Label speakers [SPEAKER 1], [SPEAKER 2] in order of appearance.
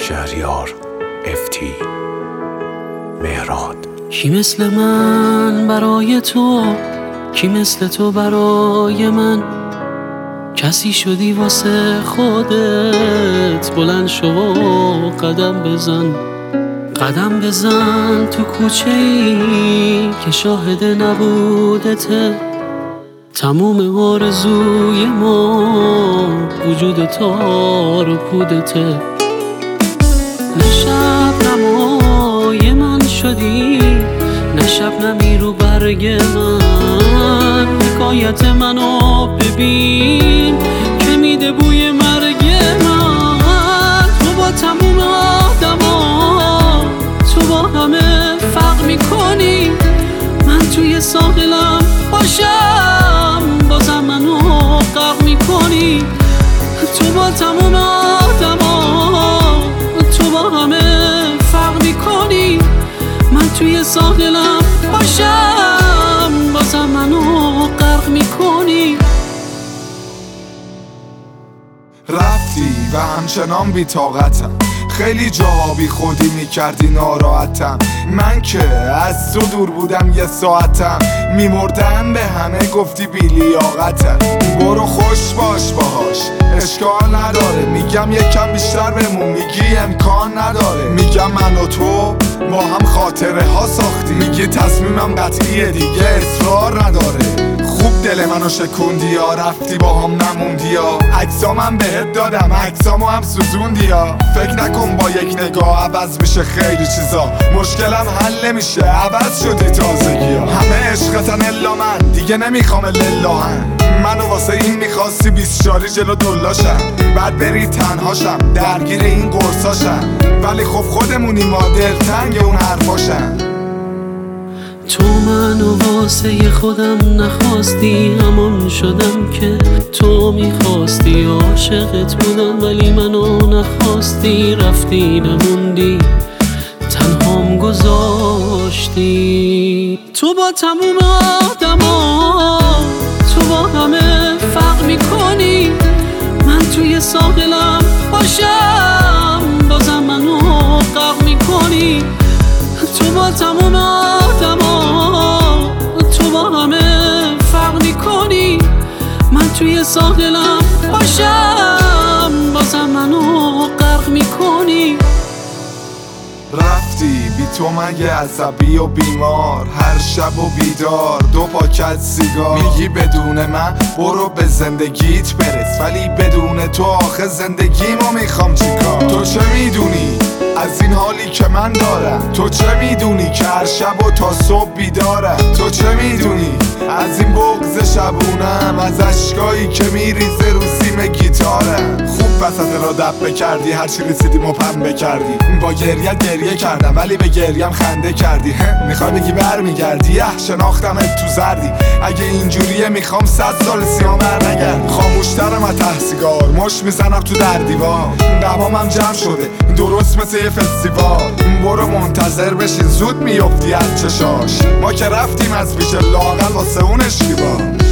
[SPEAKER 1] شهریار افتی مهراد.
[SPEAKER 2] کی مثل من برای تو، کی مثل تو برای من؟ کسی شدی واسه خودت، بلند شو و قدم بزن. قدم بزن تو کوچه ای که شاهد نبودته. تموم آرزوی ما وجود تار و پودته. نه شبنمای من شدی، نه شبنمی رو برگ من. حکایت منو ببین که میده بوی مرگ من. تو با تموم آدما، تو با همه فرق میکنی. من توی ساحلم باشم بازم منو غرق میکنی. تو با تموم آدما، تو با همه فرق میکنی. من توی ساحلم باشم بازم منو غرق میکنی.
[SPEAKER 3] رفتی و همچنان بی طاقتم، خیلی جاها بی خودی میکردی ناراحتم. من که از تو دور بودم یه ساعتم، میمردم به همه گفتی بی لیاقتم. برو خوش باش باهاش اشکال نداره، میگم یکم بیشتر بمون میگی امکان نداره. میگم من و تو با هم خاطره ها ساختیم، میگی تصمیمم قطعیه دیگه اصرار نداره. خوب دل منو شکوندی یا رفتی با هم نموندی یا عکسامم بهت دادم عکسامو هم سوزوندی یا فکر نکن با یک نگاه عوض میشه خیلی چیزا. مشکلم حل نمیشه عوض شدی تازگی ها. همه عشقتن الا من دیگه نمیخوام للهن. منو واسه این میخواستی 20 شاری جلو دلاشم، بعد بری تنهاشم درگیر این قرصاشم. ولی خب خودمونی ما دلتنگ اون حرفاشم.
[SPEAKER 2] تو منو واسه خودم نخواستی، همون شدم که تو میخواستی. عاشقت بودم ولی منو نخواستی، رفتی نموندی تنهام گذاشتی. تو با تموم آدما، تو با همه فرق میکنی. من توی ساحلم باشم بازم منو غرق میکنی. تو با تموم آدما، تو با همه فرق میکنی. من توی ساحلم باشم بازم منو غرق میکنی.
[SPEAKER 3] رفتی بی تو مگه عصبی و بیمار، هر شب و بیدار 2 پاکت سیگار. میگی بدون من برو به زندگیت برس، ولی بدون تو آخه زندگیمو میخوام چیکار؟ تو چه میدونی از این حالی که من دارم؟ تو چه میدونی که هر شب و تا صبح بیدارم؟ تو چه میدونی از این بغض شبونم، از اشکایی که میریزه رو سیم گیتارم؟ خوب وسط را دب بکردی، هرچی رسیدیم و پنبه کردی. با گریه کردم ولی به گریم خنده کردی. میخوای بگی برمیگردی؟ شناختمت تو زردی. اگه اینجوریه میخوام 100 سال سیام بر نگرد. خاموشترم از ته سیگار، مش میزنم تو در دیوار. قوامم جمع شده درست مثل یه فستیوال. برو منتظر بشین زود میفتی از چشاش. ما که رفتیم از پیش لااقل واسه اون اشتباه.